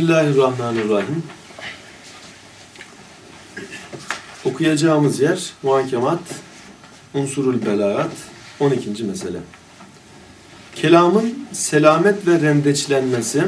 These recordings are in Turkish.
Bismillahirrahmanirrahim. Okuyacağımız yer Muhakemat, Unsurul Belagat, 12. mesele. Kelamın selamet ve rendeçlenmesi,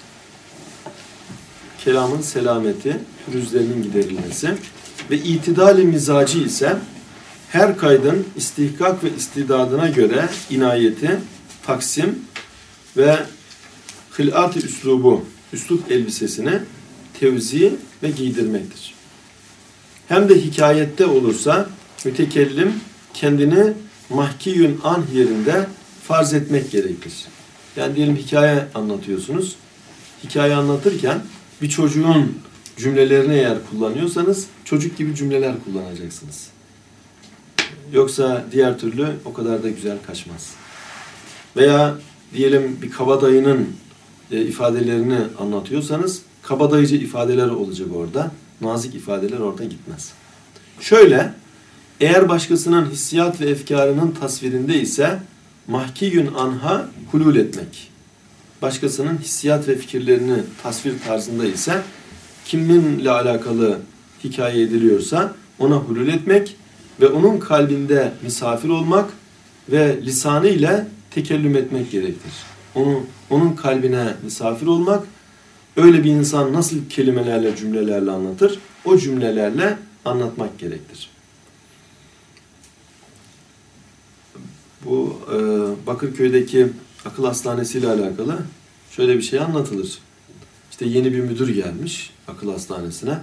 kelamın selameti, pürüzlerinin giderilmesi ve itidal-i mizacı ise her kaydın istihkak ve istidadına göre inayeti, taksim ve hılat-ı üslubu, üslup elbisesini tevzi ve giydirmektir. Hem de hikayette olursa mütekellim kendini mahkiyün anh yerinde farz etmek gerekir. Yani diyelim hikaye anlatıyorsunuz. Hikaye anlatırken bir çocuğun cümlelerini eğer kullanıyorsanız çocuk gibi cümleler kullanacaksınız. Yoksa diğer türlü o kadar da güzel kaçmaz. Veya diyelim bir kabadayının ifadelerini anlatıyorsanız kabadayıcı ifadeler olacak orada. Nazik ifadeler orada gitmez. Şöyle, eğer başkasının hissiyat ve efkarının tasvirinde ise mahkiyün anha hulul etmek. Başkasının hissiyat ve fikirlerini tasvir tarzında ise kiminle alakalı hikaye ediliyorsa ona hulul etmek ve onun kalbinde misafir olmak ve lisanı ile tekellüm etmek gerektir. Onun kalbine misafir olmak, öyle bir insan nasıl kelimelerle, cümlelerle anlatır, o cümlelerle anlatmak gerektir. Bu Bakırköy'deki akıl hastanesi ile alakalı şöyle bir şey anlatılır. İşte yeni bir müdür gelmiş akıl hastanesine.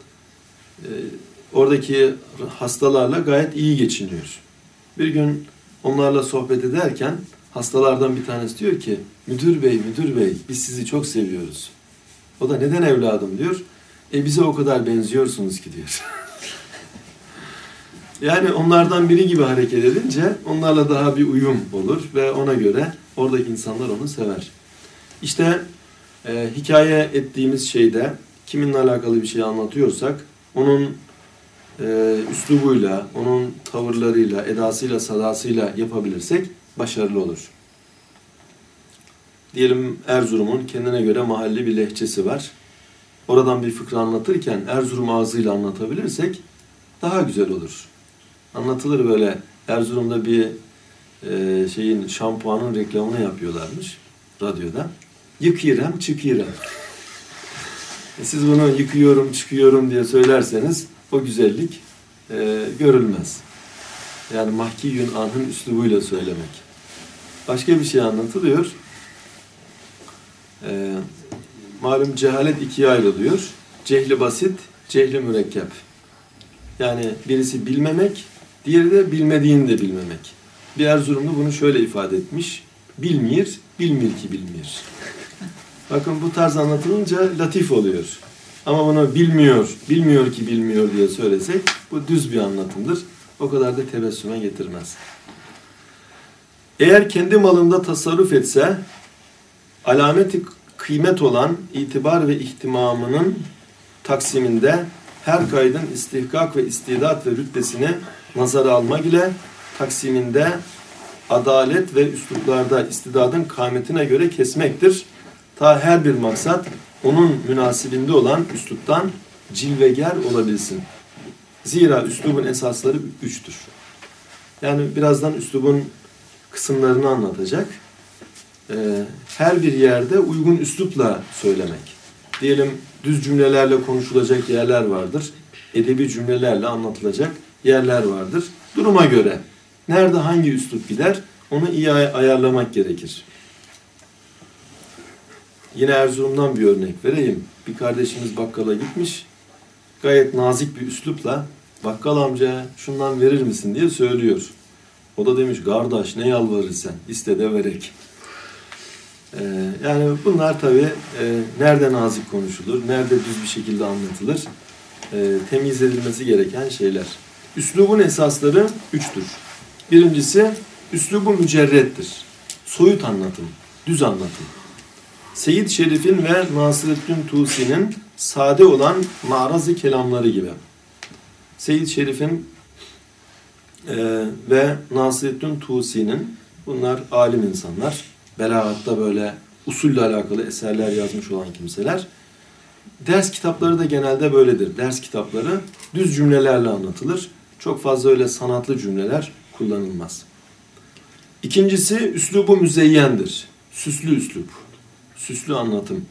Oradaki hastalarla gayet iyi geçiniyor. Bir gün onlarla sohbet ederken hastalardan bir tanesi diyor ki, müdür bey biz sizi çok seviyoruz. O da neden evladım diyor. Bize o kadar benziyorsunuz ki diyor. Yani onlardan biri gibi hareket edince onlarla daha bir uyum olur ve ona göre oradaki insanlar onu sever. İşte hikaye ettiğimiz şeyde kiminle alakalı bir şey anlatıyorsak onun üslubuyla, onun tavırlarıyla, edasıyla, sadasıyla yapabilirsek başarılı olur. Diyelim Erzurum'un kendine göre mahalli bir lehçesi var. Oradan bir fıkra anlatırken Erzurum ağzıyla anlatabilirsek daha güzel olur. Anlatılır böyle, Erzurum'da bir şampuanın reklamını yapıyorlarmış radyoda. Yıkıyorum, çıkıyorum. Siz bunu yıkıyorum, çıkıyorum diye söylerseniz o güzellik görülmez. Yani mahkiyün anh'ın üslubuyla söylemek. Başka bir şey anlatılıyor. Malum cehalet ikiye ayrılıyor. Cehli basit, cehli mürekkep. Yani birisi bilmemek, diğeri de bilmediğini de bilmemek. Bir Erzurumlu bunu şöyle ifade etmiş. Bilmir ki bilmir. Bakın bu tarz anlatılınca latif oluyor. Ama bunu bilmiyor ki bilmiyor diye söylesek bu düz bir anlatımdır. O kadar da tebessüme getirmez. Eğer kendi malında tasarruf etse, alameti kıymet olan itibar ve ihtimamının taksiminde her kaydın istihkak ve istidat ve rütbesini nazara almak ile taksiminde adalet ve üsluplarda istidadın kâmetine göre kesmektir. Ta her bir maksat onun münasibinde olan üsluptan cilveger olabilsin. Zira üslubun esasları üçtür. Yani birazdan üslubun kısımlarını anlatacak. Her bir yerde uygun üslupla söylemek. Diyelim düz cümlelerle konuşulacak yerler vardır. Edebi cümlelerle anlatılacak yerler vardır. Duruma göre nerede hangi üslup gider onu iyi ayarlamak gerekir. Yine Erzurum'dan bir örnek vereyim. Bir kardeşimiz bakkala gitmiş. Gayet nazik bir üslupla bakkal amca şundan verir misin diye söylüyor. O da demiş kardeş ne yalvarırsan iste de verek. Yani bunlar tabii nerede nazik konuşulur, nerede düz bir şekilde anlatılır, temyiz edilmesi gereken şeyler. Üslubun esasları üçtür. Birincisi üslubu mücerrettir. Soyut anlatım, düz anlatım. Seyyid Şerif'in ve Nasreddin Tusi'nin sade olan maraz-ı kelamları gibi. Seyyid Şerif'in ve Nasreddin Tusi'nin, bunlar alim insanlar. Belagatta böyle usulle alakalı eserler yazmış olan kimseler. Ders kitapları da genelde böyledir. Ders kitapları düz cümlelerle anlatılır. Çok fazla öyle sanatlı cümleler kullanılmaz. İkincisi üslubu müzeyyendir. Süslü üslup, süslü anlatım.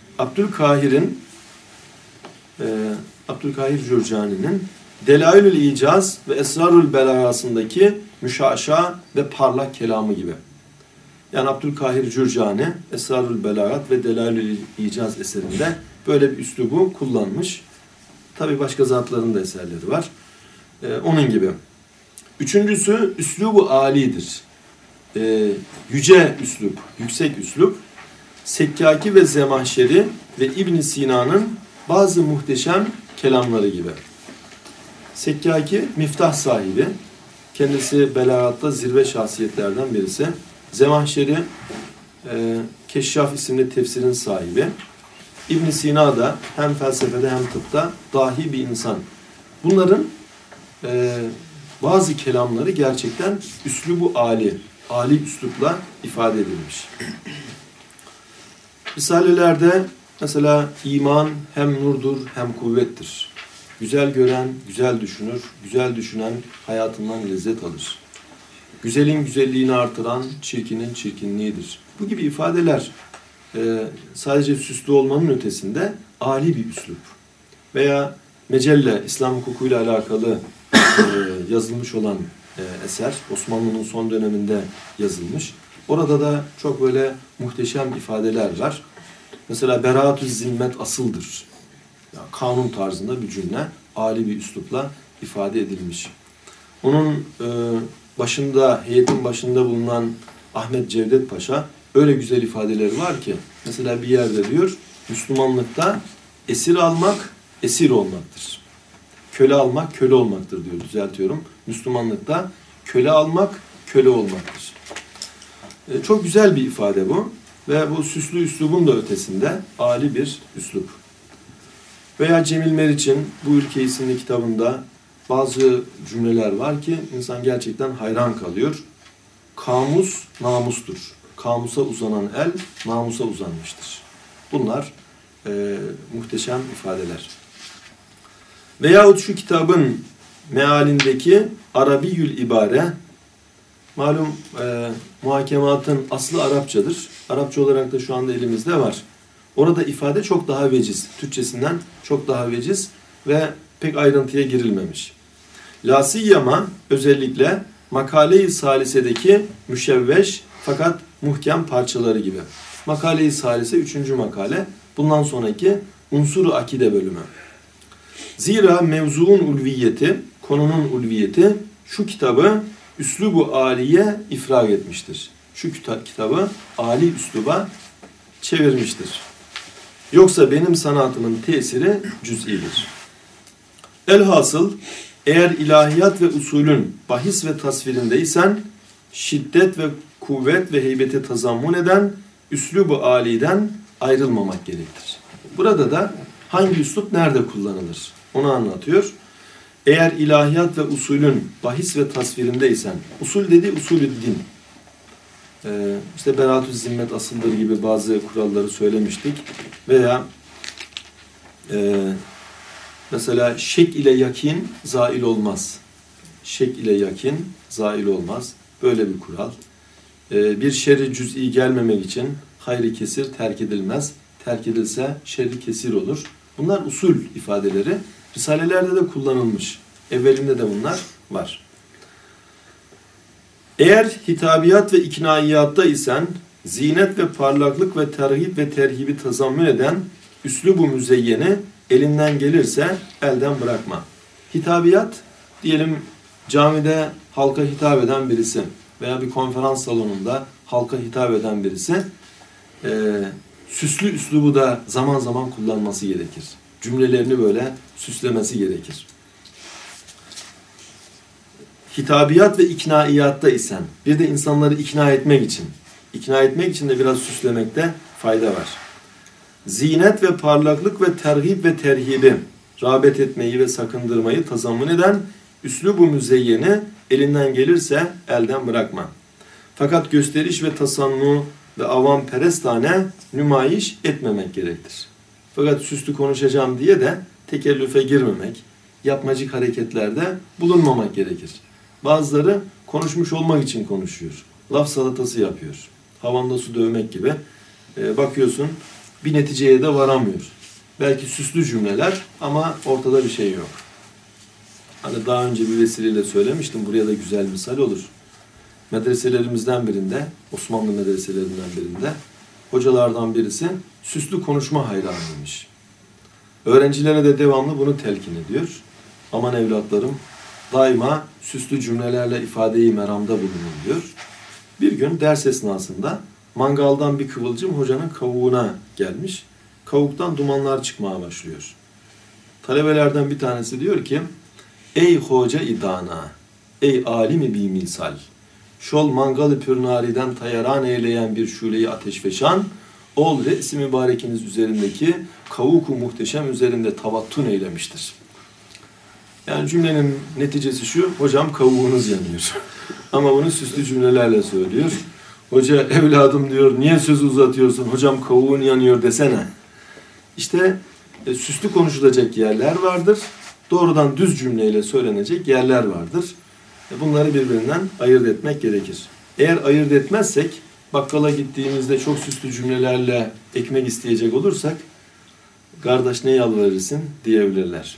Abdülkahir Cürcani'nin Delailül İcaz ve Esrarül Belaga'sındaki müşaşa ve parlak kelamı gibi. Yani Abdülkahir Cürcani, Esrarül Belagat ve Delailül İcaz eserinde böyle bir üslubu kullanmış. Tabii başka zatların da eserleri var. Onun gibi. Üçüncüsü üslubu âlidir. Yüce üslup, yüksek üslup. Sekkaki ve Zemahşeri ve İbn Sina'nın bazı muhteşem kelamları gibi. Sekkaki miftah sahibi. Kendisi belagatta zirve şahsiyetlerden birisi. Zemahşeri Keşşaf isimli tefsirin sahibi. İbn Sina da hem felsefede hem tıpta dahi bir insan. Bunların bazı kelamları gerçekten üslubu âli üslupla ifade edilmiş. Risalelerde mesela iman hem nurdur hem kuvvettir. Güzel gören güzel düşünür, güzel düşünen hayatından lezzet alır. Güzelin güzelliğini artıran çirkinin çirkinliğidir. Bu gibi ifadeler sadece süslü olmanın ötesinde âli bir üslup. Veya Mecelle, İslam hukukuyla alakalı yazılmış olan eser, Osmanlı'nın son döneminde yazılmış. Orada da çok böyle muhteşem ifadeler var. Mesela beraat-ü zimmet asıldır. Yani kanun tarzında bir cümle, âli bir üslupla ifade edilmiş. Onun heyetin başında bulunan Ahmet Cevdet Paşa öyle güzel ifadeleri var ki, mesela bir yerde diyor, Müslümanlıkta esir almak, esir olmaktır. Köle almak, köle olmaktır diyor, düzeltiyorum. Müslümanlıkta köle almak, köle olmaktır. Çok güzel bir ifade bu. Ve bu süslü üslubun da ötesinde âli bir üslup. Veya Cemil Meriç'in Bu Ülke isimli kitabında bazı cümleler var ki insan gerçekten hayran kalıyor. Kamus namustur. Kamusa uzanan el namusa uzanmıştır. Bunlar muhteşem ifadeler. Veyahut şu kitabın mealindeki Arabiyül ibare, malum muhakematın aslı Arapçadır. Arapça olarak da şu anda elimizde var. Orada ifade çok daha veciz. Türkçesinden çok daha veciz ve pek ayrıntıya girilmemiş. Lasiyyama özellikle Makale-i Salise'deki müşevveş fakat muhkem parçaları gibi. Makale-i Salise 3. makale. Bundan sonraki Unsur-u Akide bölümü. Zira mevzuun ulviyeti, konunun ulviyeti şu kitabı üslubu âliye ifrag etmiştir. Şu kitabı âli üsluba çevirmiştir. Yoksa benim sanatımın tesiri cüz'idir. Elhasıl eğer ilahiyat ve usulün bahis ve tasvirindeysen şiddet ve kuvvet ve heybeti tazammun eden üslubu âliden ayrılmamak gerektir. Burada da hangi üslup nerede kullanılır onu anlatıyor. Eğer ilahiyat ve usulün bahis ve tasvirindeysen, usul dediği usulü din. İşte beraat-ü zimmet asıldır gibi bazı kuralları söylemiştik. Veya mesela şek ile yakin zail olmaz. Şek ile yakin zail olmaz. Böyle bir kural. Bir şerri cüz'i gelmemek için hayri kesir terk edilmez. Terk edilse şerri kesir olur. Bunlar usul ifadeleri. Risalelerde de kullanılmış. Evvelinde de bunlar var. Eğer hitabiyat ve iknaiyatta isen zinet ve parlaklık ve terhib ve terhibi tazammün eden üslubu müzeyyeni elinden gelirse elden bırakma. Hitabiyat diyelim camide halka hitap eden birisi veya bir konferans salonunda halka hitap eden birisi süslü üslubu da zaman zaman kullanması gerekir. Cümlelerini böyle süslemesi gerekir. Hitabiyat ve iknaiyatta isen, bir de insanları ikna etmek için de biraz süslemekte fayda var. Zinet ve parlaklık ve terhib ve terhibi, rağbet etmeyi ve sakındırmayı tazammun eden üslubu müzeyyeni elinden gelirse elden bırakma. Fakat gösteriş ve tasannu ve avam perestane nümayiş etmemek gerektir. Fakat süslü konuşacağım diye de tekellüfe girmemek, yapmacık hareketlerde bulunmamak gerekir. Bazıları konuşmuş olmak için konuşuyor. Laf salatası yapıyor. Havanda su dövmek gibi. Bakıyorsun bir neticeye de varamıyor. Belki süslü cümleler ama ortada bir şey yok. Hani daha önce bir vesileyle söylemiştim. Buraya da güzel misal olur. Medreselerimizden birinde, Osmanlı medreselerinden birinde hocalardan birisi süslü konuşma hayranıymış. Öğrencilere de devamlı bunu telkin ediyor. Aman evlatlarım, daima süslü cümlelerle ifadeyi meramda bulunun diyor. Bir gün ders esnasında mangaldan bir kıvılcım hocanın kavuğuna gelmiş. Kavuktan dumanlar çıkmaya başlıyor. Talebelerden bir tanesi diyor ki, ey hoca idana, ey alimi bi misal, şol mangalı pürnariden tayaran eyleyen bir şuleyi ateşfeşan, ol re'si mübarekiniz üzerindeki kavuku muhteşem üzerinde tavattun eylemiştir. Yani cümlenin neticesi şu, hocam kavuğunuz yanıyor. Ama bunu süslü cümlelerle söylüyor. Hoca evladım diyor, niye sözü uzatıyorsun, hocam kavuğun yanıyor desene. İşte süslü konuşulacak yerler vardır. Doğrudan düz cümleyle söylenecek yerler vardır. Bunları birbirinden ayırt etmek gerekir. Eğer ayırt etmezsek, bakkala gittiğimizde çok süslü cümlelerle ekmek isteyecek olursak, kardeş ne yalvarırsın diyebilirler.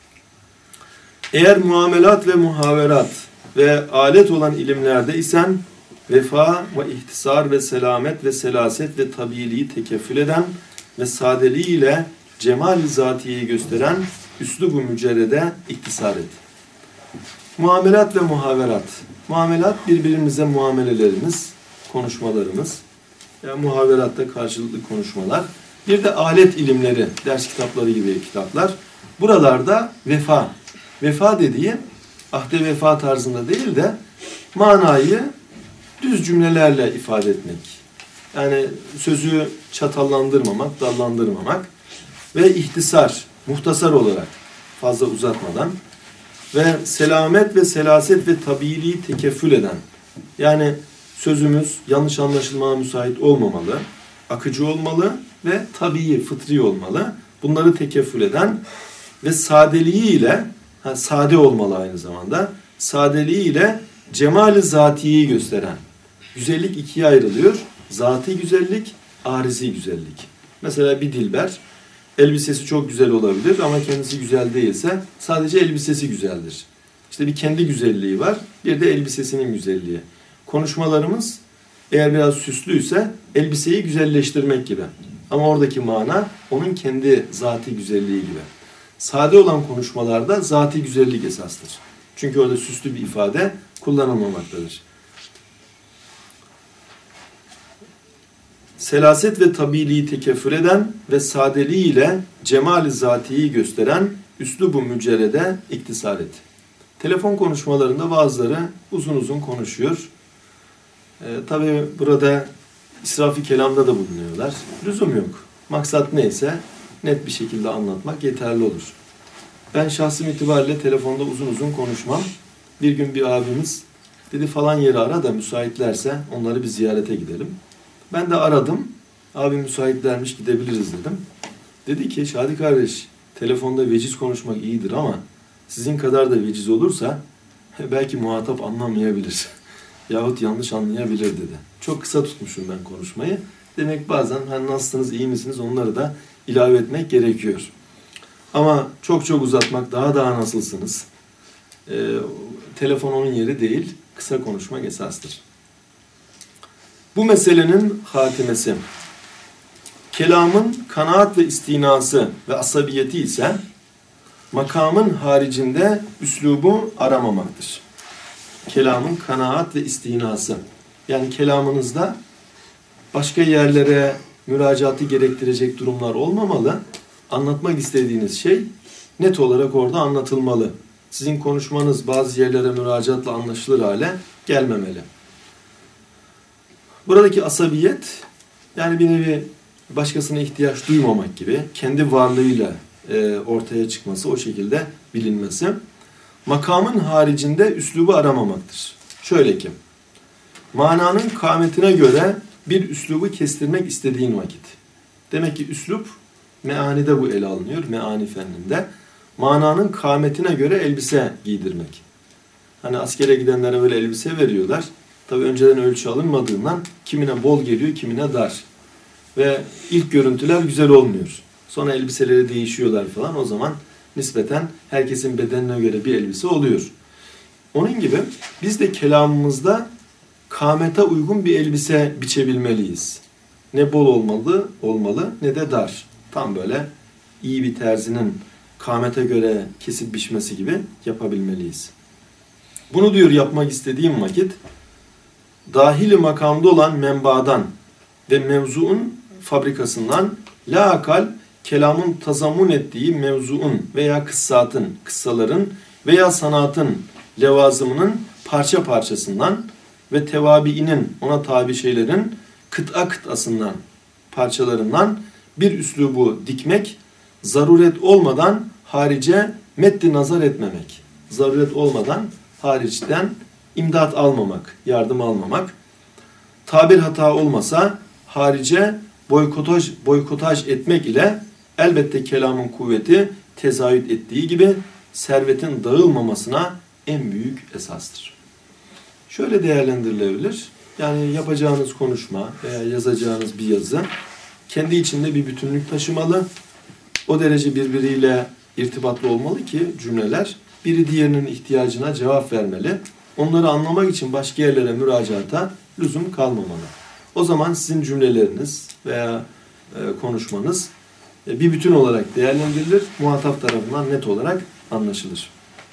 Eğer muamelat ve muhaverat ve alet olan ilimlerde isen, vefa ve ihtisar ve selamet ve selaset ve tabiiliği tekeffül eden ve sadeliğiyle cemal-i zatiyeyi gösteren üslubu mücerrede iktisar et. Muamelat ve muhaverat. Muamelat birbirimize muamelelerimiz, konuşmalarımız. Yani muhaveratta karşılıklı konuşmalar. Bir de alet ilimleri, ders kitapları gibi kitaplar. Buralarda vefa. Vefa dediği ahde vefa tarzında değil de manayı düz cümlelerle ifade etmek. Yani sözü çatallandırmamak, dallandırmamak ve ihtisar, muhtasar olarak fazla uzatmadan ve selamet ve selaset ve tabiiliği tekeffül eden, yani sözümüz yanlış anlaşılmaya müsait olmamalı, akıcı olmalı ve tabii, fıtri olmalı. Bunları tekeffül eden ve sadeliğiyle, sade olmalı aynı zamanda, sadeliğiyle cemal-i zatiyeyi gösteren. Güzellik ikiye ayrılıyor. Zati güzellik, arizi güzellik. Mesela bir dilber, elbisesi çok güzel olabilir ama kendisi güzel değilse sadece elbisesi güzeldir. İşte bir kendi güzelliği var, bir de elbisesinin güzelliği. Konuşmalarımız eğer biraz süslüyse elbiseyi güzelleştirmek gibi. Ama oradaki mana onun kendi zati güzelliği gibi. Sade olan konuşmalarda zati güzellik esastır. Çünkü orada süslü bir ifade kullanılmamaktadır. Selaset ve tabiiliği tekeffür eden ve sadeliğiyle cemal-i zatiyi gösteren üslubu mücerrede iktisar et. Telefon konuşmalarında bazıları uzun uzun konuşuyor. Tabii burada israf-ı kelamda da bulunuyorlar. Lüzum yok. Maksat neyse net bir şekilde anlatmak yeterli olur. Ben şahsım itibariyle telefonda uzun uzun konuşmam. Bir gün bir abimiz dedi falan yeri ara da müsaitlerse onları bir ziyarete gidelim. Ben de aradım. Abi müsaitlermiş gidebiliriz dedim. Dedi ki Şadi kardeş telefonda veciz konuşmak iyidir ama sizin kadar da veciz olursa belki muhatap anlamayabilir. Yahut yanlış anlayabilir dedi. Çok kısa tutmuşum ben konuşmayı. Demek bazen nasılsınız, iyi misiniz onları da ilave etmek gerekiyor. Ama çok uzatmak, daha nasılsınız? Telefon onun yeri değil, kısa konuşmak esastır. Bu meselenin hatimesi, kelamın kanaat ve istinası ve asabiyeti ise makamın haricinde üslubu aramamaktır. Kelamın kanaat ve istinası, yani kelamınızda başka yerlere müracaatı gerektirecek durumlar olmamalı. Anlatmak istediğiniz şey net olarak orada anlatılmalı. Sizin konuşmanız bazı yerlere müracaatla anlaşılır hale gelmemeli. Buradaki asabiyet, yani bir nevi başkasına ihtiyaç duymamak gibi, kendi varlığıyla ortaya çıkması, o şekilde bilinmesi, makamın haricinde üslubu aramamaktır. Şöyle ki, mananın kâmetine göre bir üslubu kestirmek istediğin vakit. Demek ki üslup Meani'de bu ele alınıyor. Meani fenninde. Mananın kâmetine göre elbise giydirmek. Hani askere gidenlere böyle elbise veriyorlar. Tabii önceden ölçü alınmadığından kimine bol geliyor, kimine dar. Ve ilk görüntüler güzel olmuyor. Sonra elbiseleri değişiyorlar falan. O zaman nispeten herkesin bedenine göre bir elbise oluyor. Onun gibi biz de kelamımızda kâmete uygun bir elbise biçebilmeliyiz. Ne bol olmalı ne de dar. Tam böyle iyi bir terzinin kâmete göre kesip biçmesi gibi yapabilmeliyiz. Bunu diyor yapmak istediğim vakit dahili makamda olan menbaadan ve mevzuun fabrikasından la akal kelamın tazammun ettiği mevzuun veya kıssaların veya sanatın levazımının parça parçasından ve tevabiinin ona tabi şeylerin kıtasından parçalarından bir üslubu dikmek, zaruret olmadan harice meddi nazar etmemek. Zaruret olmadan hariçten imdat almamak, yardım almamak. Tabir hata olmasa harice boykotaj etmek ile elbette kelamın kuvveti tezahüt ettiği gibi servetin dağılmamasına en büyük esastır. Şöyle değerlendirilebilir. Yani yapacağınız konuşma veya yazacağınız bir yazı kendi içinde bir bütünlük taşımalı. O derece birbiriyle irtibatlı olmalı ki cümleler biri diğerinin ihtiyacına cevap vermeli. Onları anlamak için başka yerlere müracaata lüzum kalmamalı. O zaman sizin cümleleriniz veya konuşmanız bir bütün olarak değerlendirilir. Muhatap tarafından net olarak anlaşılır.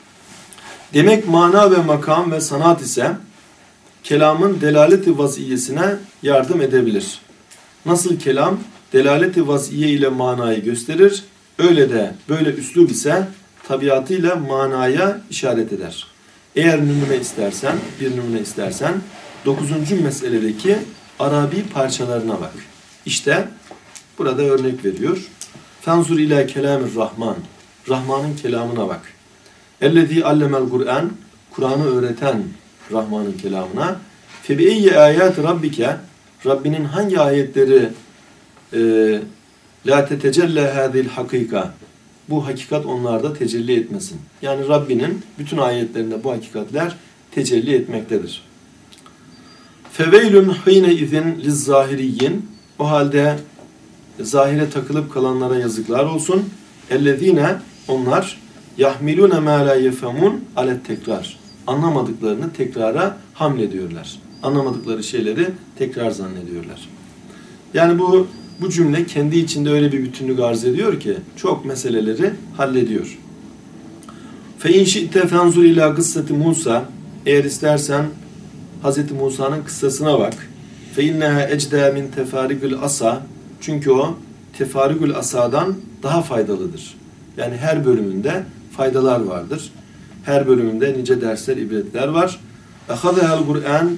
Demek mana ve makam ve sanat ise kelamın delaleti vaziyesine yardım edebilir. Nasıl kelam delaleti vaziye ile manayı gösterir, öyle de böyle üslub ise tabiatıyla manaya işaret eder. Eğer bir numune istersen 9. meseledeki Arabi parçalarına bak. İşte burada örnek veriyor. Fenzur ila kelamir Rahman. Rahman'ın kelamına bak. Ellezî allemel Kur'an. Kur'an'ı öğreten Rahman'ın kelamına. Fe bi eyyi ayat rabbike. Rabbinin hangi ayetleri la tetecelle hâzil hakika. Bu hakikat onlarda tecelli etmesin. Yani Rabbinin bütün ayetlerinde bu hakikatler tecelli etmektedir. Feveylün hîne izin lizzahiriyyin. O halde zahire takılıp kalanlara yazıklar olsun. Ellezîne onlar yahmilûne mâ lâ yefemûn alet tekrar. Anlamadıklarını tekrara hamlediyorlar. Anlamadıkları şeyleri tekrar zannediyorlar. Yani bu cümle kendi içinde öyle bir bütünlük arz ediyor ki çok meseleleri hallediyor. Fe in şi'te fenzur ila kıssati Musa. Eğer istersen Hz. Musa'nın kıssasına bak. Fe inneha ecda min tefarigül asa. Çünkü o tefarigül asadan daha faydalıdır. Yani her bölümünde faydalar vardır. Her bölümünde nice dersler, ibretler var. Ehadehel Kur'an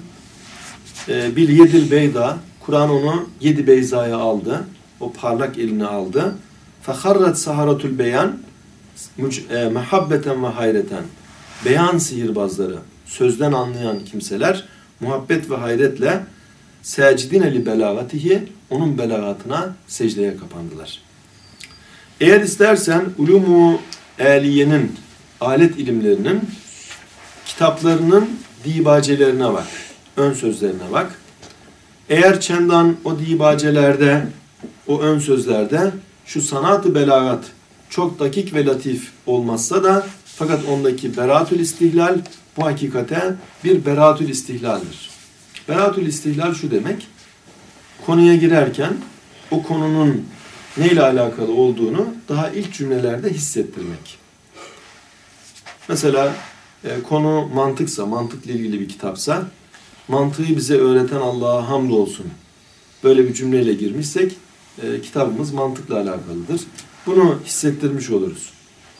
bil yedil beyda. Kur'an onu 7 beyzaya aldı. O parlak eline aldı. Feharrat saharatul beyan mehabbeten ve hayreten. Beyan sihirbazları, sözden anlayan kimseler muhabbet ve hayretle secidine li belagatihi, onun belagatına secdeye kapandılar. Eğer istersen ulumu eliyenin, alet ilimlerinin kitaplarının dibacelerine bak. Ön sözlerine bak. Eğer çendan o dibacelerde, o ön sözlerde şu sanat-ı belagat çok dakik ve latif olmazsa da fakat ondaki beratül istihlal bu hakikate bir beratül istihlaldir. Beratül istihlal şu demek, konuya girerken o konunun neyle alakalı olduğunu daha ilk cümlelerde hissettirmek. Mesela konu mantıksa, mantıkla ilgili bir kitapsa, mantığı bize öğreten Allah'a hamdolsun. Böyle bir cümleyle girmişsek kitabımız mantıkla alakalıdır. Bunu hissettirmiş oluruz.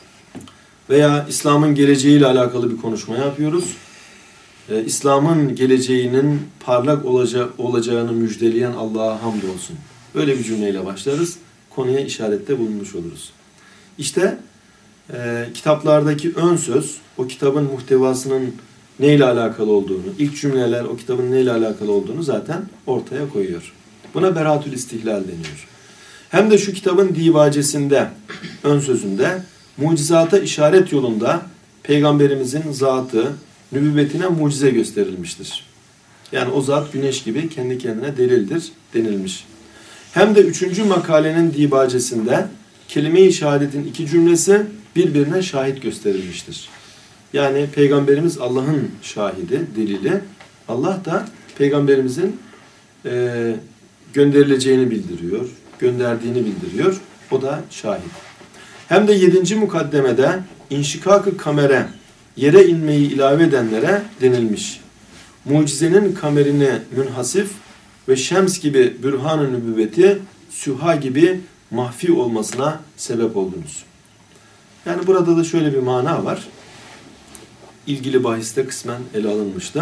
Veya İslam'ın geleceğiyle alakalı bir konuşma yapıyoruz. İslam'ın geleceğinin parlak olacağını müjdeleyen Allah'a hamdolsun. Böyle bir cümleyle başlarız. Konuya işarette bulunmuş oluruz. İşte kitaplardaki ön söz, o kitabın muhtevasının neyle alakalı olduğunu, ilk cümleler o kitabın neyle alakalı olduğunu zaten ortaya koyuyor. Buna beratül istihlal deniyor. Hem de şu kitabın divacesinde, ön sözünde, mucizata işaret yolunda Peygamberimizin zatı, nübüvvetine mucize gösterilmiştir. Yani o zat güneş gibi kendi kendine delildir denilmiş. Hem de 3. makalenin dibacesinde kelime-i şehadetin 2 cümlesi birbirine şahit gösterilmiştir. Yani Peygamberimiz Allah'ın şahidi, delili. Allah da Peygamberimizin gönderileceğini bildiriyor, gönderdiğini bildiriyor. O da şahit. Hem de 7. mukaddemede inşikak-ı kamere, yere inmeyi ilave edenlere denilmiş. Mucizenin kamerini münhasif ve şems gibi bürhan-ı nübüvveti süha gibi mahfi olmasına sebep oldunuz. Yani burada da şöyle bir mana var. İlgili bahiste kısmen ele alınmıştı.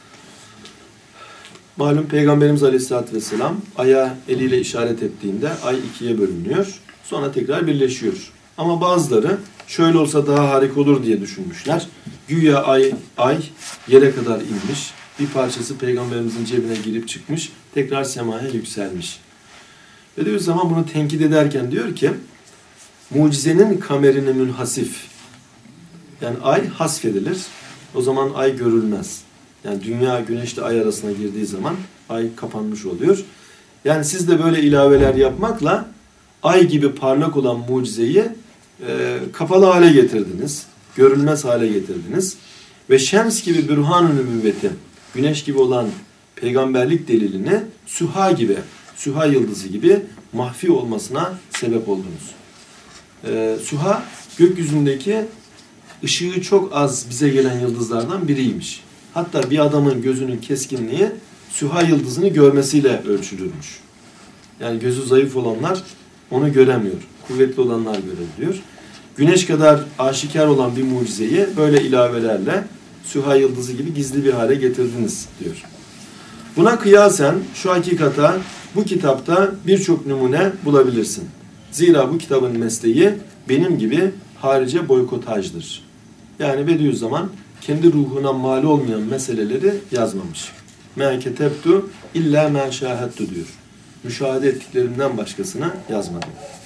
Malum Peygamberimiz Aleyhisselatü Vesselam aya eliyle işaret ettiğinde ay 2'ye bölünüyor. Sonra tekrar birleşiyor. Ama bazıları şöyle olsa daha harika olur diye düşünmüşler. Güya ay yere kadar inmiş. Bir parçası Peygamberimizin cebine girip çıkmış. Tekrar semaya yükselmiş. Ve diyor zaman bunu tenkit ederken diyor ki mucizenin kamerini münhasif. Yani ay hasfedilir. O zaman ay görülmez. Yani dünya güneşle ay arasına girdiği zaman ay kapanmış oluyor. Yani siz de böyle ilaveler yapmakla ay gibi parlak olan mucizeyi kapalı hale getirdiniz. Görülmez hale getirdiniz. Ve şems gibi bürhan-ı nübüvveti, güneş gibi olan peygamberlik delilini süha gibi, süha yıldızı gibi mahfi olmasına sebep oldunuz. Süha gökyüzündeki ışığı çok az bize gelen yıldızlardan biriymiş. Hatta bir adamın gözünün keskinliği süha yıldızını görmesiyle ölçülürmüş. Yani gözü zayıf olanlar onu göremiyor. Kuvvetli olanlar görebiliyor. Güneş kadar aşikar olan bir mucizeyi böyle ilavelerle süha yıldızı gibi gizli bir hale getirdiniz diyor. Buna kıyasen şu hakikata bu kitapta birçok numune bulabilirsin. Zira bu kitabın mesleği benim gibi harice boykotajdır. Yani Bediüzzaman kendi ruhuna mal olmayan meseleleri yazmamış. مَا كَتَبْتُ اِلَّا مَا شَاهَدْتُ diyor. Müşahede ettiklerimden başkasını yazmadım.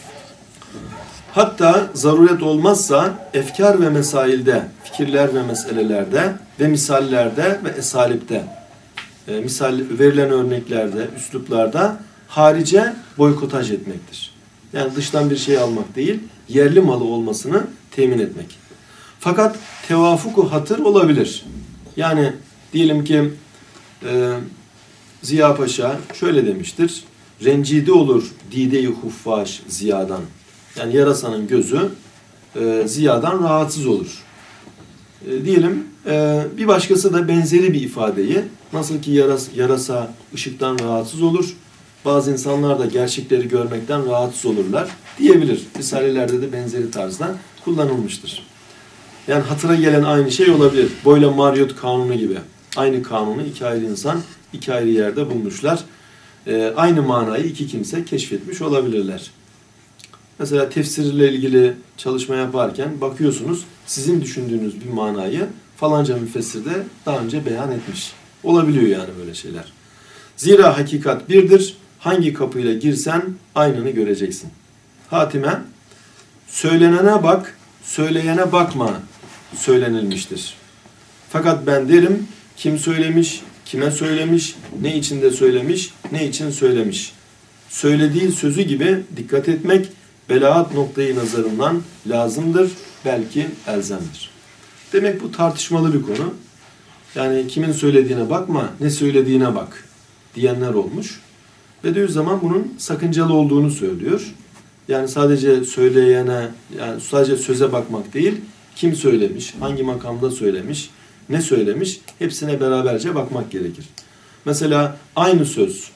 Hatta zaruret olmazsa efkar ve mesailde, fikirler ve meselelerde ve misallerde ve esalipte, misal verilen örneklerde, üsluplarda harice boykotaj etmektir. Yani dıştan bir şey almak değil, yerli malı olmasını temin etmek. Fakat tevafuku hatır olabilir. Yani diyelim ki Ziya Paşa şöyle demiştir. Rencide olur dide-i huffaş ziyadan. Yani yarasanın gözü ziyadan rahatsız olur. Diyelim bir başkası da benzeri bir ifadeyi nasıl ki yarasa ışıktan rahatsız olur. Bazı insanlar da gerçekleri görmekten rahatsız olurlar diyebilir. Risalelerde de benzeri tarzda kullanılmıştır. Yani hatıra gelen aynı şey olabilir. Boyle Marriott kanunu gibi. Aynı kanunu iki ayrı insan iki ayrı yerde bulmuşlar. Aynı manayı iki kimse keşfetmiş olabilirler. Mesela tefsirle ilgili çalışma yaparken bakıyorsunuz sizin düşündüğünüz bir manayı falanca müfessir de daha önce beyan etmiş. Olabiliyor yani böyle şeyler. Zira hakikat birdir. Hangi kapıyla girsen aynını göreceksin. Hatime, söylenene bak, söyleyene bakma söylenilmiştir. Fakat ben derim, kim söylemiş, kime söylemiş, ne içinde söylemiş, ne için söylemiş. Söylediği sözü gibi dikkat etmek, belaat noktayı nazarından lazımdır, belki elzemdir. Demek bu tartışmalı bir konu. Yani kimin söylediğine bakma, ne söylediğine bak diyenler olmuş. Bediüzzaman bunun sakıncalı olduğunu söylüyor. Yani sadece söyleyene, yani sadece söze bakmak değil, kim söylemiş, hangi makamda söylemiş, ne söylemiş, hepsine beraberce bakmak gerekir. Mesela aynı söz,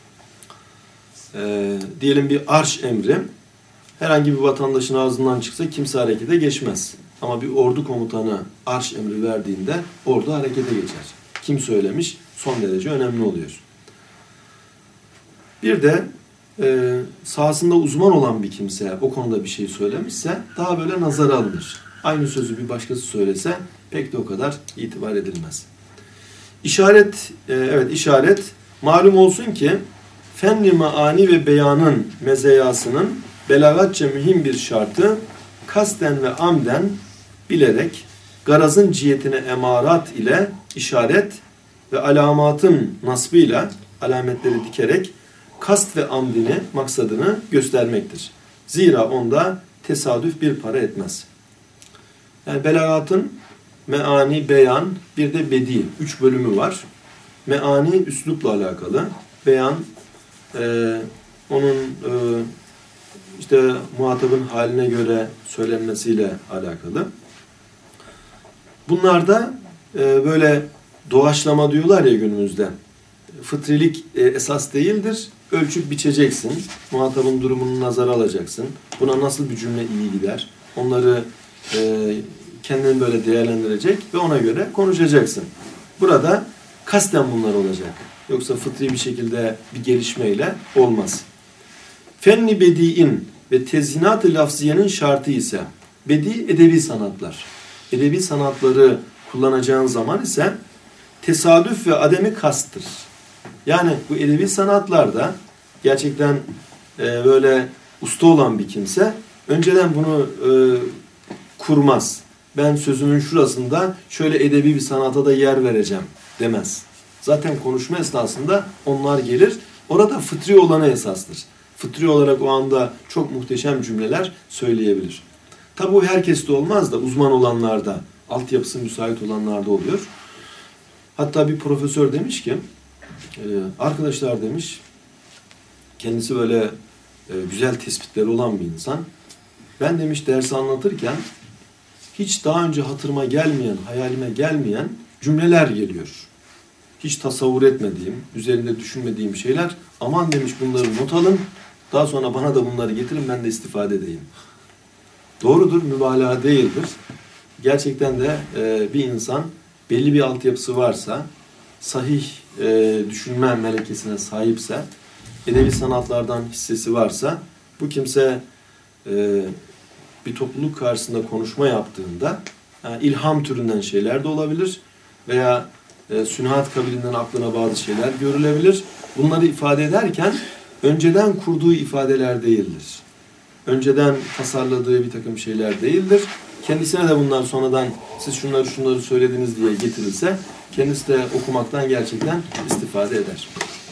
diyelim bir arş emri, herhangi bir vatandaşın ağzından çıksa kimse harekete geçmez. Ama bir ordu komutanı arş emri verdiğinde ordu harekete geçer. Kim söylemiş, son derece önemli oluyor. Bir de sahasında uzman olan bir kimse o konuda bir şey söylemişse daha böyle nazara alınır. Aynı sözü bir başkası söylese pek de o kadar itibar edilmez. İşaret, evet işaret malum olsun ki fenni maani ve beyanın mezeyasının belagatça mühim bir şartı kasten ve amden bilerek garazın cihetine emarat ile işaret ve alamatın nasbıyla alametleri dikerek kast ve amdini maksadını göstermektir. Zira onda tesadüf bir para etmez. Yani belagatın meani, beyan, bir de bedi. 3 bölümü var. Meani üslupla alakalı. Beyan onun işte muhatabın haline göre söylenmesiyle alakalı. Bunlarda böyle doğaçlama diyorlar ya günümüzde. Fıtrilik esas değildir. Ölçüp biçeceksin. Muhatabın durumunu nazara alacaksın. Buna nasıl bir cümle iyi gider? Onları kendin böyle değerlendirecek ve ona göre konuşacaksın. Burada kasten bunlar olacak. Yoksa fıtri bir şekilde bir gelişmeyle olmaz. Fenni bedi'in ve tezyinat-ı lafziyenin şartı ise bedi edebi sanatlar. Edebi sanatları kullanacağın zaman ise tesadüf ve ademi kasttır. Yani bu edebi sanatlarda gerçekten böyle usta olan bir kimse önceden bunu kurmaz. Ben sözümün şurasında şöyle edebi bir sanata da yer vereceğim demez. Zaten konuşma esnasında onlar gelir. Orada fıtri olanı esastır. Fıtri olarak o anda çok muhteşem cümleler söyleyebilir. Tabi bu herkeste olmaz da uzman olanlarda, altyapısı müsait olanlarda oluyor. Hatta bir profesör demiş ki, arkadaşlar demiş, kendisi böyle güzel tespitleri olan bir insan. Ben demiş dersi anlatırken hiç daha önce hatırıma gelmeyen, hayalime gelmeyen cümleler geliyor. Hiç tasavvur etmediğim, üzerinde düşünmediğim şeyler. Aman demiş bunları not alın, daha sonra bana da bunları getirin, ben de istifade edeyim. Doğrudur, mübalağa değildir. Gerçekten de bir insan belli bir altyapısı varsa, sahih düşünme melekesine sahipse, edebi sanatlardan hissesi varsa, bu kimse bir topluluk karşısında konuşma yaptığında ilham türünden şeyler de olabilir veya sünahat kabilinden aklına bazı şeyler görülebilir. Bunları ifade ederken önceden kurduğu ifadeler değildir. Önceden tasarladığı bir takım şeyler değildir. Kendisine de bunlar sonradan siz şunları söylediniz diye getirilse kendisi de okumaktan gerçekten istifade eder.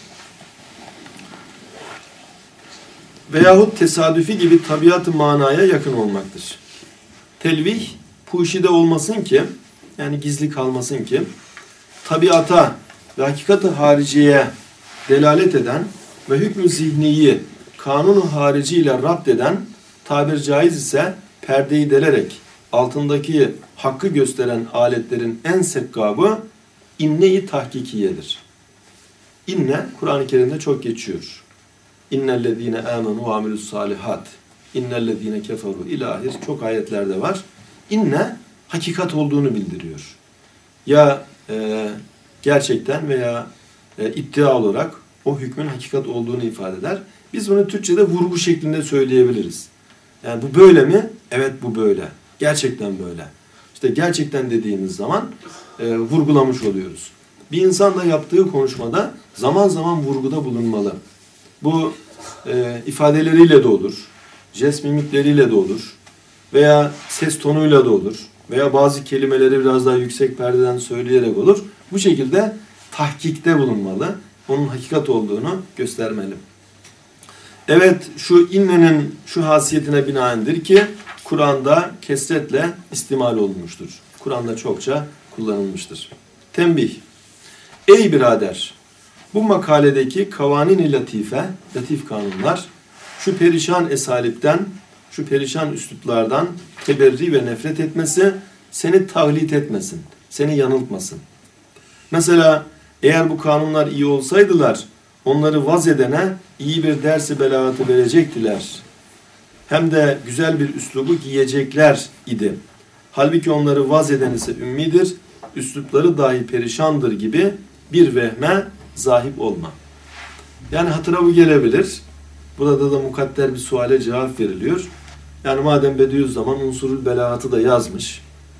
Veyahut tesadüfi gibi tabiat-ı manaya yakın olmaktır. Telvih, puşide olmasın ki, yani gizli kalmasın ki, tabiata ve hakikat-ı hariciyeye delalet eden ve hükmü zihniyi kanunu hariciyle rapt eden, tabir caiz ise perdeyi delerek altındaki hakkı gösteren aletlerin en sekkabı inne-i tahkikiyedir. İnne, Kur'an-ı Kerim'de çok geçiyor. İnnellezîne âmenû ve amilussâlihat. İnnellezîne keferû ilahir. Çok ayetlerde var. İnne, hakikat olduğunu bildiriyor. Ya gerçekten veya iddia olarak o hükmün hakikat olduğunu ifade eder. Biz bunu Türkçe'de vurgu şeklinde söyleyebiliriz. Yani bu böyle mi? Evet bu böyle. Gerçekten böyle. İşte gerçekten dediğimiz zaman vurgulamış oluyoruz. Bir insan da yaptığı konuşmada zaman zaman vurguda bulunmalı. Bu ifadeleriyle de olur, jest mimikleriyle de olur veya ses tonuyla da olur veya bazı kelimeleri biraz daha yüksek perdeden söyleyerek olur. Bu şekilde tahkikte bulunmalı, onun hakikat olduğunu göstermeli. Evet, şu innenin şu hasiyetine binaendir ki Kur'an'da kesretle istimal olunmuştur. Kur'an'da çokça kullanılmıştır. Tembih. Ey birader! Bu makaledeki kavanin-i latife, latif kanunlar, şu perişan esalipten, şu perişan üsluplardan teberri ve nefret etmesi, seni tahlit etmesin, seni yanıltmasın. Mesela eğer bu kanunlar iyi olsaydılar, onları vaz edene iyi bir dersi belagatı verecektiler. Hem de güzel bir üslubu giyecekler idi. Halbuki onları vaz eden ise ümmidir, üslupları dahi perişandır gibi bir vehme zahip olma. Yani hatıra bu gelebilir. Burada da mukadder bir suale cevap veriliyor. Yani madem Bediüzzaman unsurul belagatı da yazmış.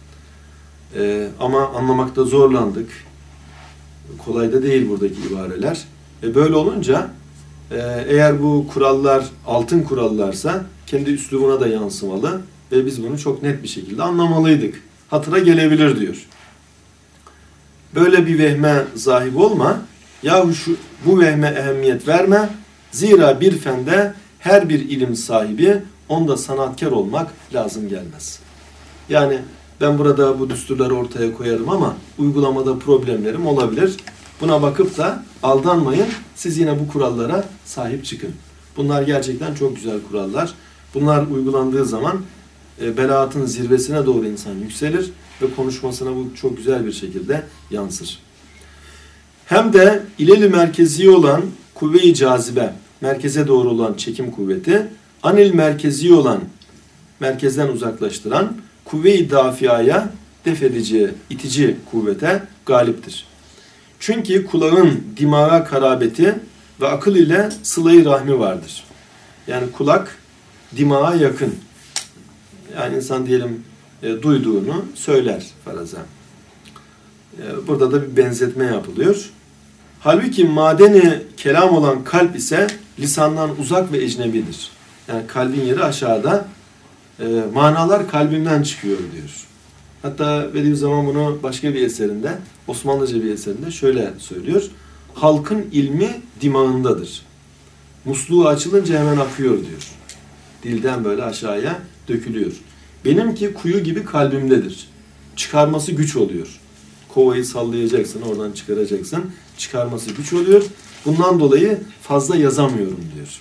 Ama anlamakta zorlandık. Kolay da değil buradaki ibareler. Böyle olunca Eğer bu kurallar altın kurallarsa kendi üslubuna da yansımalı ve biz bunu çok net bir şekilde anlamalıydık. Hatıra gelebilir diyor. Böyle bir vehme sahip olma. Yahu bu vehme ehemmiyet verme. Zira bir fende her bir ilim sahibi onda sanatkar olmak lazım gelmez. Yani ben burada bu düsturları ortaya koyarım ama uygulamada problemlerim olabilir. Buna bakıp da aldanmayın. Siz yine bu kurallara sahip çıkın. Bunlar gerçekten çok güzel kurallar. Bunlar uygulandığı zaman belaatın zirvesine doğru insan yükselir ve konuşmasına bu çok güzel bir şekilde yansır. Hem de ileli merkezi olan kuvve-i cazibe, merkeze doğru olan çekim kuvveti, anil merkezi olan merkezden uzaklaştıran kuvve-i dafiaya, def edici, itici kuvvete galiptir. Çünkü kulağın dimağa karabeti ve akıl ile sıla-i rahmi vardır. Yani kulak dimağa yakın. Yani insan diyelim duyduğunu söyler faraza. Burada da bir benzetme yapılıyor. Halbuki madeni kelam olan kalp ise lisandan uzak ve ecnebidir. Yani kalbin yeri aşağıda. Manalar kalbimden çıkıyor diyor. Hatta Bediüzzaman bunu başka bir eserinde, Osmanlıca bir eserinde şöyle söylüyor. Halkın ilmi dimağındadır. Musluğu açılınca hemen akıyor diyor. Dilden böyle aşağıya dökülüyor. Benimki kuyu gibi kalbimdedir. Çıkarması güç oluyor. Kovayı sallayacaksın, oradan çıkaracaksın. Çıkarması güç oluyor. Bundan dolayı fazla yazamıyorum diyor.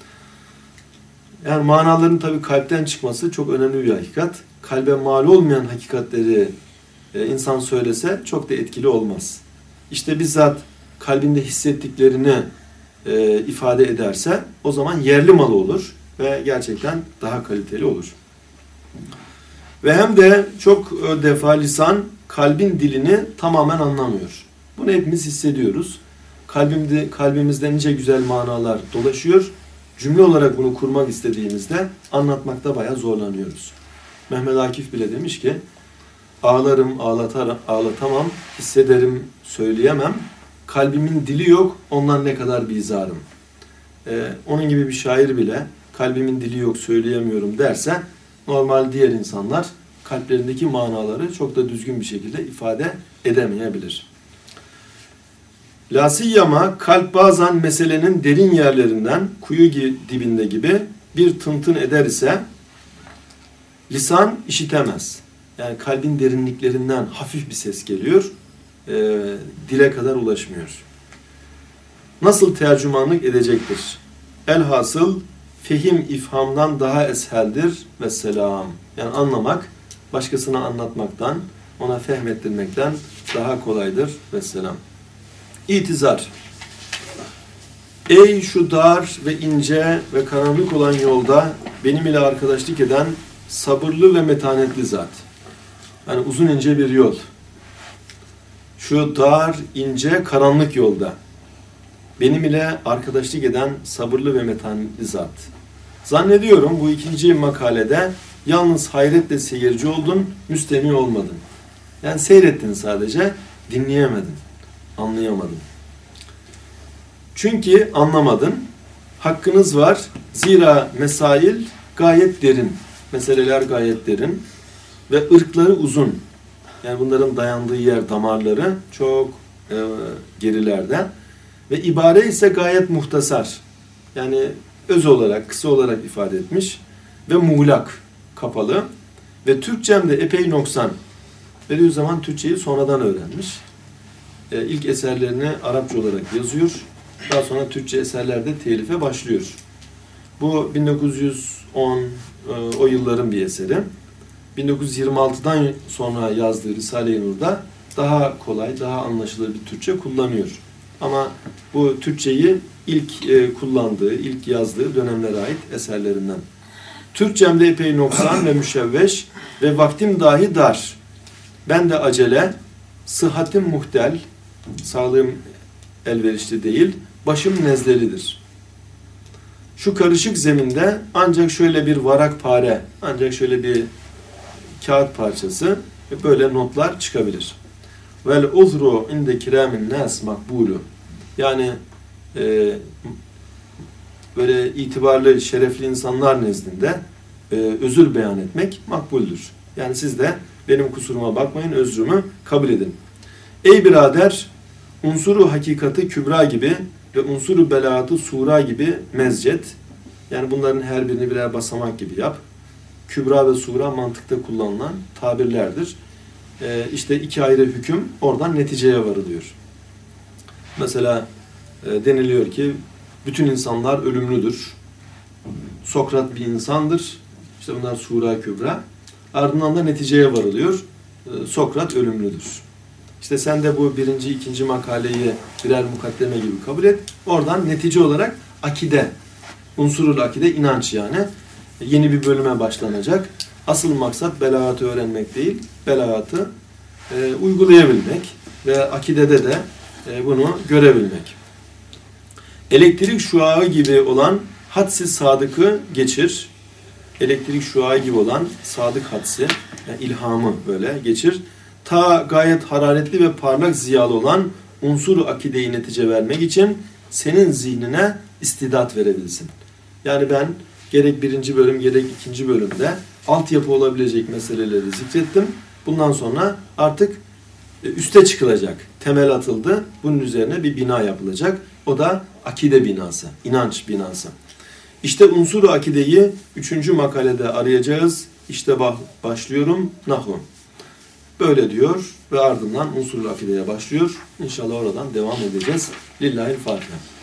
Yani manaların tabii kalpten çıkması çok önemli bir hakikat. Kalbe mal olmayan hakikatleri insan söylese çok da etkili olmaz. İşte bizzat kalbinde hissettiklerini ifade ederse o zaman yerli malı olur ve gerçekten daha kaliteli olur. Ve hem de çok defa lisan kalbin dilini tamamen anlamıyor. Bunu hepimiz hissediyoruz. Kalbimizde nice güzel manalar dolaşıyor. Cümle olarak bunu kurmak istediğimizde anlatmakta bayağı zorlanıyoruz. Mehmet Akif bile demiş ki, ağlarım, ağlatamam, hissederim, söyleyemem. Kalbimin dili yok, ondan ne kadar bizarım. Onun gibi bir şair bile kalbimin dili yok, söyleyemiyorum derse, normal diğer insanlar kalplerindeki manaları çok da düzgün bir şekilde ifade edemeyebilir. Lasiyyama kalp bazen meselenin derin yerlerinden kuyu dibinde gibi bir tıntın eder ise lisan işitemez. Yani kalbin derinliklerinden hafif bir ses geliyor, dile kadar ulaşmıyor. Nasıl tercümanlık edecektir? Elhasıl fehim ifhamdan daha esheldir ve selam. Yani anlamak, başkasına anlatmaktan, ona fehmettirmekten daha kolaydır ve selam. İtizar. Ey şu dar ve ince ve karanlık olan yolda benim ile arkadaşlık eden sabırlı ve metanetli zat. Yani uzun ince bir yol. Şu dar, ince, karanlık yolda benim ile arkadaşlık eden sabırlı ve metanetli zat. Zannediyorum bu ikinci makalede yalnız hayretle seyirci oldun, müstemi olmadın. Yani seyrettin sadece, dinleyemedin, anlayamadın. Çünkü anlamadın, hakkınız var. Zira mesail gayet derin, meseleler gayet derin ve ırkları uzun. Yani bunların dayandığı yer, damarları çok gerilerde. Ve ibare ise gayet muhtasar. Yani öz olarak, kısa olarak ifade etmiş. Ve muğlak, kapalı. Ve Türkçemde epey noksan. Bediüzzaman Türkçeyi sonradan öğrenmiş. İlk eserlerini Arapça olarak yazıyor. Daha sonra Türkçe eserlerde telife başlıyor. Bu 1910 o yılların bir eseri. 1926'dan sonra yazdığı Risale-i Nur'da daha kolay, daha anlaşılır bir Türkçe kullanıyor. Ama bu Türkçeyi ilk kullandığı, ilk yazdığı dönemlere ait eserlerinden. Türkçemde epey noksan ve müşevveş ve vaktim dahi dar. Ben de acele, sıhhatim muhtel, sağlığım elverişli değil, başım nezlelidir. Şu karışık zeminde ancak şöyle bir varakpare, ancak şöyle bir kağıt parçası ve böyle notlar çıkabilir. Vel uzru inde kiramin nas makbulu. Yani böyle itibarlı, şerefli insanlar nezdinde özür beyan etmek makbuldür. Yani siz de benim kusuruma bakmayın, özrümü kabul edin. Ey birader, unsuru hakikati kübra gibi ve unsuru belaatı sura gibi mezcet, yani bunların her birini birer basamak gibi yap. Kübra ve sura mantıkta kullanılan tabirlerdir. İşte iki ayrı hüküm, oradan neticeye varılıyor. Mesela deniliyor ki bütün insanlar ölümlüdür. Sokrat bir insandır. İşte bunlar sura kübra. Ardından da neticeye varılıyor. Sokrat ölümlüdür. İşte sen de bu birinci, ikinci makaleyi birer mukaddeme gibi kabul et. Oradan netice olarak akide, unsurul akide, inanç yani. Yeni bir bölüme başlanacak. Asıl maksat belaatı öğrenmek değil, belaatı uygulayabilmek ve akidede de bunu görebilmek. Elektrik şuağı gibi olan hadsi sadıkı geçir. Elektrik şuağı gibi olan sadık hadsi, yani ilhamı böyle geçir. Ta gayet hararetli ve parlak ziyalı olan unsur-u akideyi netice vermek için senin zihnine istidat verebilsin. Yani ben gerek birinci bölüm gerek ikinci bölümde altyapı olabilecek meseleleri zikrettim. Bundan sonra artık üste çıkılacak. Temel atıldı. Bunun üzerine bir bina yapılacak. O da akide binası, inanç binası. İşte unsur-u akideyi 3. makalede arayacağız. İşte başlıyorum. Nahu. Böyle diyor ve ardından unsur-u akideye başlıyor. İnşallah oradan devam edeceğiz. Lillahi'l-Fatiha.